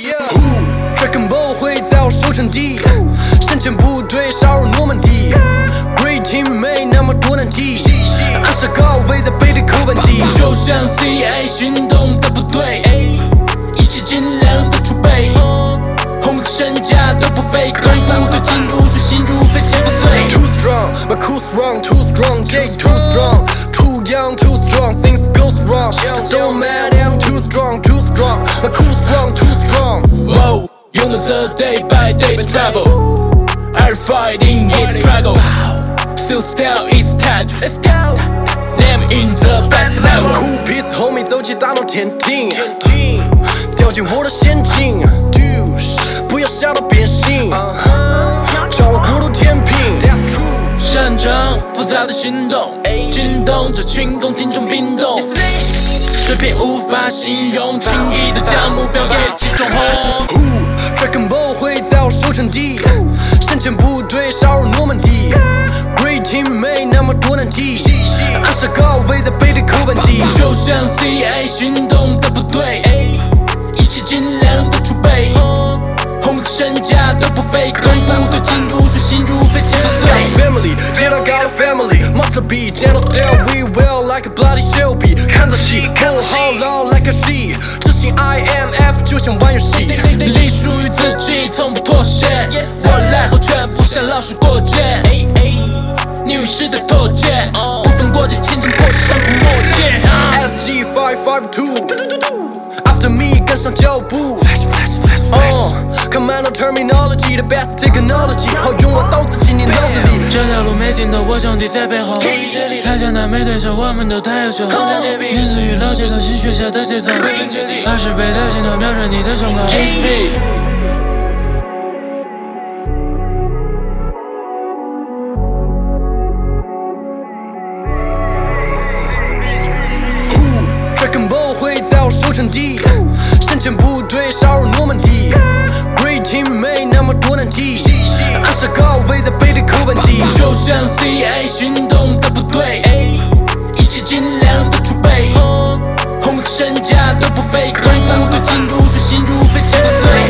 Dragon Ball 会在我收成地，深潜部队杀入诺曼底 ，Great Team 没那么多难题，暗示高位在背对口本机， 就像 CIA 行动的部队，一起尽量的储备，红色身价都不菲，跟部队进入水心如飞机不碎。 Too strong, my cool's wrong, too strong, Jake too strong, too young, too strong, things goes wrong. Just don't matter, I'm too strong, my cool's wrong, too strong. Whoa, you know the day by day trouble. Every fighting is struggle. Still style is tight. Let's go. Name in the best level. Cool piece, homie， 走起大闹天庭，掉进我的陷阱，不要笑到变形，掌握国度天平。That's true。 擅长复杂的行动，惊动着群众，听众冰冻。水平无法形容，轻易的将目标给击中红。 Dragon Ball 会在我收成地，深潜部队杀入诺曼底 ，Great Team 没那么多难题，暗示高位在背对口本机， 就像 CIA 行动的部队，一起尽量的储备，红色身价都不菲，跟部队进入水心如飞机不碎。 Family， 接到 got a family，must be gentle still，we will like a bloody Shelby， 看着戏，不好老 like a she， 执行 IMF 就像玩游戏， 隶属于自己，从不妥协。我来后全部像老鼠过街，你与时代脱节，不分国界，青春破纸上不默契。 SG 552，After me 跟上脚步。Commando terminology，the best technology， 好用我刀子进你脑子里。 这条路没尽头，我兄弟在背后。台下那没对手，我们都太优秀。源自于老街头新学校的节奏，20倍的镜头瞄准你的胸口。 Dragon Ball 会在我收成地，深潜部队杀入诺曼底 ，Great Team 没那么多难题，暗示高位在背对口本机， 就像 CIA 行动的部队，一起尽量的储备，红色身价都不菲，跟部队进入水心如飞机不碎。